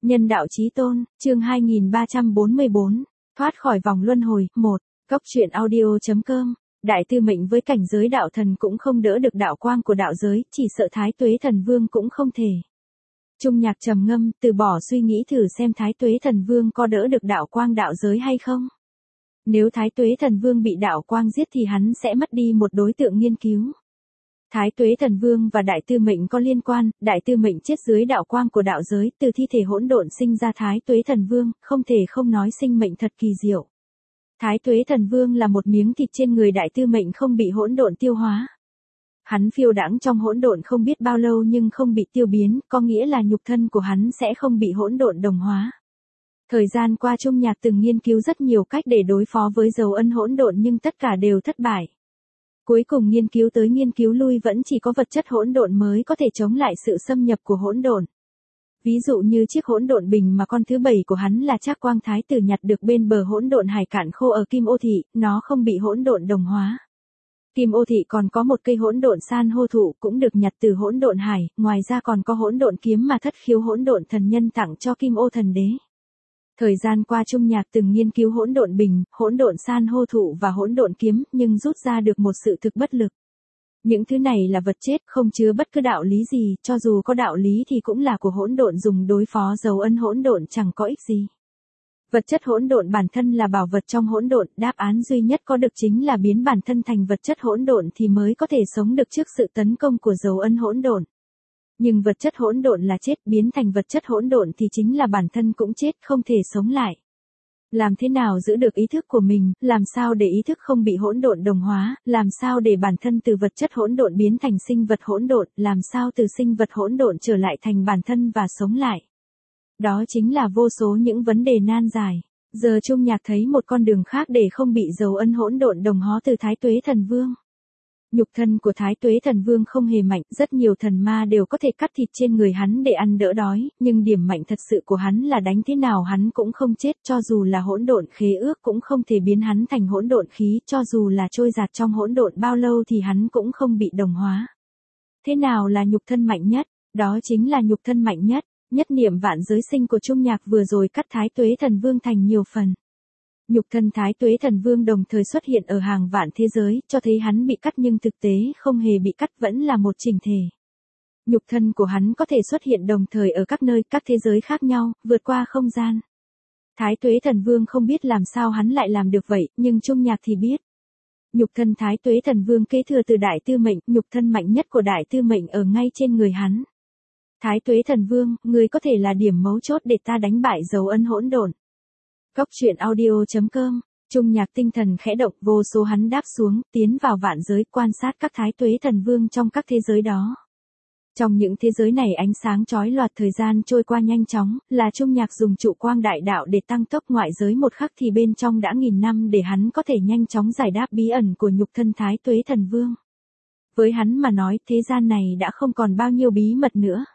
Nhân đạo chí tôn, chương 2344, thoát khỏi vòng luân hồi, 1, Cốc truyện audio.com, Đại Tư Mệnh với cảnh giới đạo thần cũng không đỡ được đạo quang của đạo giới, chỉ sợ Thái Tuế Thần Vương cũng không thể. Trung Nhạc trầm ngâm, từ bỏ suy nghĩ thử xem Thái Tuế Thần Vương có đỡ được đạo quang đạo giới hay không. Nếu Thái Tuế Thần Vương bị đạo quang giết thì hắn sẽ mất đi một đối tượng nghiên cứu. Thái Tuế Thần Vương và Đại Tư Mệnh có liên quan, Đại Tư Mệnh chết dưới đạo quang của đạo giới, từ thi thể hỗn độn sinh ra Thái Tuế Thần Vương, không thể không nói sinh mệnh thật kỳ diệu. Thái Tuế Thần Vương là một miếng thịt trên người Đại Tư Mệnh không bị hỗn độn tiêu hóa. Hắn phiêu đãng trong hỗn độn không biết bao lâu nhưng không bị tiêu biến, có nghĩa là nhục thân của hắn sẽ không bị hỗn độn đồng hóa. Thời gian qua Trung Nhạc từng nghiên cứu rất nhiều cách để đối phó với dấu ân hỗn độn nhưng tất cả đều thất bại. Cuối cùng nghiên cứu tới nghiên cứu lui vẫn chỉ có vật chất hỗn độn mới có thể chống lại sự xâm nhập của hỗn độn. Ví dụ như chiếc hỗn độn bình mà con thứ 7 của hắn là Trác Quang Thái Tử nhặt được bên bờ hỗn độn hải cạn khô ở Kim Ô Thị, nó không bị hỗn độn đồng hóa. Kim Ô Thị còn có một cây hỗn độn san hô thụ cũng được nhặt từ hỗn độn hải, ngoài ra còn có hỗn độn kiếm mà Thất Khiếu hỗn độn thần nhân tặng cho Kim Ô Thần Đế. Thời gian qua Trung Nhạc từng nghiên cứu hỗn độn bình, hỗn độn san hô thụ và hỗn độn kiếm, nhưng rút ra được một sự thực bất lực. Những thứ này là vật chết, không chứa bất cứ đạo lý gì, cho dù có đạo lý thì cũng là của hỗn độn dùng đối phó dấu ân hỗn độn chẳng có ích gì. Vật chất hỗn độn bản thân là bảo vật trong hỗn độn, đáp án duy nhất có được chính là biến bản thân thành vật chất hỗn độn thì mới có thể sống được trước sự tấn công của dấu ân hỗn độn. Nhưng vật chất hỗn độn là chết, biến thành vật chất hỗn độn thì chính là bản thân cũng chết, không thể sống lại. Làm thế nào giữ được ý thức của mình, làm sao để ý thức không bị hỗn độn đồng hóa, làm sao để bản thân từ vật chất hỗn độn biến thành sinh vật hỗn độn, làm sao từ sinh vật hỗn độn trở lại thành bản thân và sống lại. Đó chính là vô số những vấn đề nan giải. Giờ Trung Nhạc thấy một con đường khác để không bị dấu ân hỗn độn đồng hóa từ Thái Tuế Thần Vương. Nhục thân của Thái Tuế Thần Vương không hề mạnh, rất nhiều thần ma đều có thể cắt thịt trên người hắn để ăn đỡ đói, nhưng điểm mạnh thật sự của hắn là đánh thế nào hắn cũng không chết, cho dù là hỗn độn khế ước cũng không thể biến hắn thành hỗn độn khí, cho dù là trôi giạt trong hỗn độn bao lâu thì hắn cũng không bị đồng hóa. Thế nào là nhục thân mạnh nhất? Đó chính là nhục thân mạnh nhất. Nhất niệm vạn giới sinh của Trung Nhạc vừa rồi cắt Thái Tuế Thần Vương thành nhiều phần. Nhục thân Thái Tuế Thần Vương đồng thời xuất hiện ở hàng vạn thế giới, cho thấy hắn bị cắt nhưng thực tế không hề bị cắt, vẫn là một chỉnh thể. Nhục thân của hắn có thể xuất hiện đồng thời ở các nơi, các thế giới khác nhau, vượt qua không gian. Thái Tuế Thần Vương không biết làm sao hắn lại làm được vậy, nhưng Trung Nhạc thì biết. Nhục thân Thái Tuế Thần Vương kế thừa từ Đại Tư Mệnh, nhục thân mạnh nhất của Đại Tư Mệnh ở ngay trên người hắn. Thái Tuế Thần Vương, ngươi có thể là điểm mấu chốt để ta đánh bại dấu ân hỗn độn. Cốc truyện audio.com, Trung Nhạc tinh thần khẽ động, vô số hắn đáp xuống, tiến vào vạn giới, quan sát các Thái Tuế Thần Vương trong các thế giới đó. Trong những thế giới này ánh sáng chói lòa, thời gian trôi qua nhanh chóng, là Trung Nhạc dùng trụ quang đại đạo để tăng tốc ngoại giới một khắc thì bên trong đã 1000 năm để hắn có thể nhanh chóng giải đáp bí ẩn của nhục thân Thái Tuế Thần Vương. Với hắn mà nói, thế gian này đã không còn bao nhiêu bí mật nữa.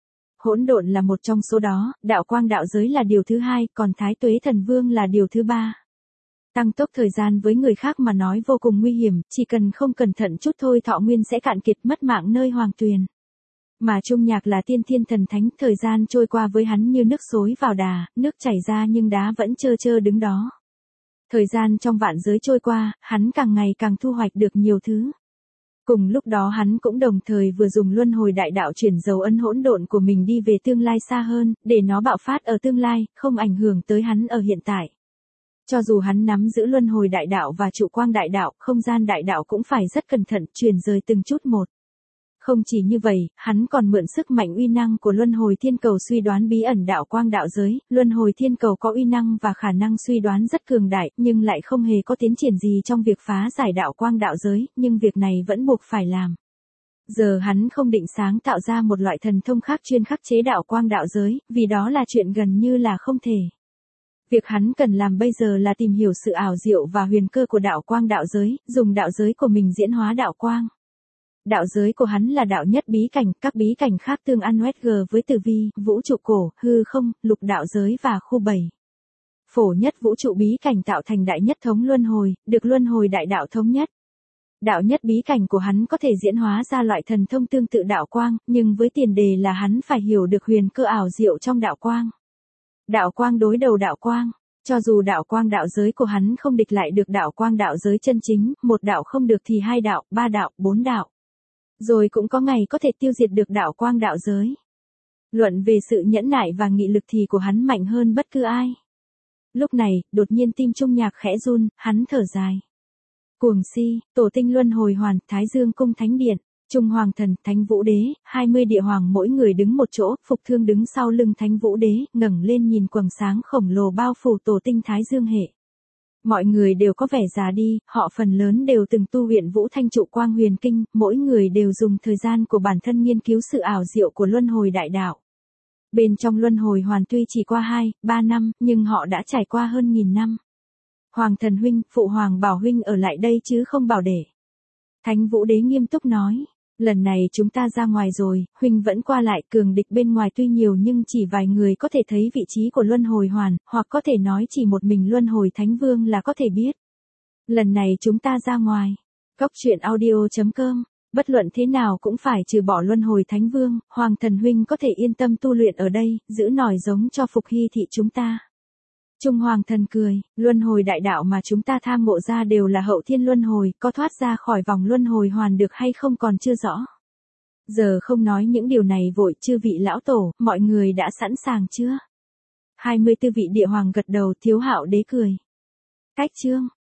Hỗn độn là một trong số đó, đạo quang đạo giới là điều thứ hai, còn Thái Tuế Thần Vương là điều thứ ba. Tăng tốc thời gian với người khác mà nói vô cùng nguy hiểm, chỉ cần không cẩn thận chút thôi thọ nguyên sẽ cạn kiệt, mất mạng nơi hoàng tuyền. Mà Trung Nhạc là tiên thiên thần thánh, thời gian trôi qua với hắn như nước xối vào đà, nước chảy ra nhưng đá vẫn trơ trơ đứng đó. Thời gian trong vạn giới trôi qua, hắn càng ngày càng thu hoạch được nhiều thứ. Cùng lúc đó hắn cũng đồng thời vừa dùng luân hồi đại đạo chuyển dấu ân hỗn độn của mình đi về tương lai xa hơn, để nó bạo phát ở tương lai, không ảnh hưởng tới hắn ở hiện tại. Cho dù hắn nắm giữ luân hồi đại đạo và trụ quang đại đạo, không gian đại đạo cũng phải rất cẩn thận, chuyển rời từng chút một. Không chỉ như vậy, hắn còn mượn sức mạnh uy năng của luân hồi thiên cầu suy đoán bí ẩn đạo quang đạo giới, luân hồi thiên cầu có uy năng và khả năng suy đoán rất cường đại, nhưng lại không hề có tiến triển gì trong việc phá giải đạo quang đạo giới, nhưng việc này vẫn buộc phải làm. Giờ hắn không định sáng tạo ra một loại thần thông khác chuyên khắc chế đạo quang đạo giới, vì đó là chuyện gần như là không thể. Việc hắn cần làm bây giờ là tìm hiểu sự ảo diệu và huyền cơ của đạo quang đạo giới, dùng đạo giới của mình diễn hóa đạo quang. Đạo giới của hắn là đạo nhất bí cảnh, các bí cảnh khác tương ăn OSG với tử vi, vũ trụ cổ, hư không, lục đạo giới và khu 7. Phổ nhất vũ trụ bí cảnh tạo thành đại nhất thống luân hồi, được luân hồi đại đạo thống nhất. Đạo nhất bí cảnh của hắn có thể diễn hóa ra loại thần thông tương tự đạo quang, nhưng với tiền đề là hắn phải hiểu được huyền cơ ảo diệu trong đạo quang. Đạo quang đối đầu đạo quang. Cho dù đạo quang đạo giới của hắn không địch lại được đạo quang đạo giới chân chính, một đạo không được thì hai đạo, ba đạo, bốn đạo. Rồi cũng có ngày có thể tiêu diệt được đạo quang đạo giới. Luận về sự nhẫn nại và nghị lực thì của hắn mạnh hơn bất cứ ai. Lúc này, đột nhiên tim Trung Nhạc khẽ run, hắn thở dài. Cuồng si, tổ tinh luân hồi hoàn, Thái Dương cung thánh điện, Trung Hoàng thần, Thánh Vũ đế, 20 địa hoàng mỗi người đứng một chỗ, Phục Thương đứng sau lưng Thánh Vũ đế, ngẩng lên nhìn quầng sáng khổng lồ bao phủ tổ tinh Thái Dương hệ. Mọi người đều có vẻ già đi, họ phần lớn đều từng tu luyện Vũ Thanh trụ quang huyền kinh, mỗi người đều dùng thời gian của bản thân nghiên cứu sự ảo diệu của luân hồi đại đạo. Bên trong luân hồi hoàn tuy chỉ qua 2-3 năm, nhưng họ đã trải qua hơn 1000 năm. Hoàng thần huynh, phụ hoàng bảo huynh ở lại đây chứ không bảo để. Thánh Vũ đế nghiêm túc nói, lần này chúng ta ra ngoài rồi, huynh vẫn qua lại, cường địch bên ngoài tuy nhiều nhưng chỉ vài người có thể thấy vị trí của luân hồi hoàn, hoặc có thể nói chỉ một mình luân hồi thánh vương là có thể biết. Lần này chúng ta ra ngoài. Cốc truyện audio.com, bất luận thế nào cũng phải trừ bỏ luân hồi thánh vương, hoàng thần huynh có thể yên tâm tu luyện ở đây, giữ nòi giống cho Phục Hy thị chúng ta. Trung Hoàng thần cười, luân hồi đại đạo mà chúng ta tham ngộ ra đều là hậu thiên luân hồi, có thoát ra khỏi vòng luân hồi hoàn được hay không còn chưa rõ. Giờ không nói những điều này vội, chư vị lão tổ, mọi người đã sẵn sàng chưa? 24 vị địa hoàng gật đầu, Thiếu Hạo đế cười. Cách chương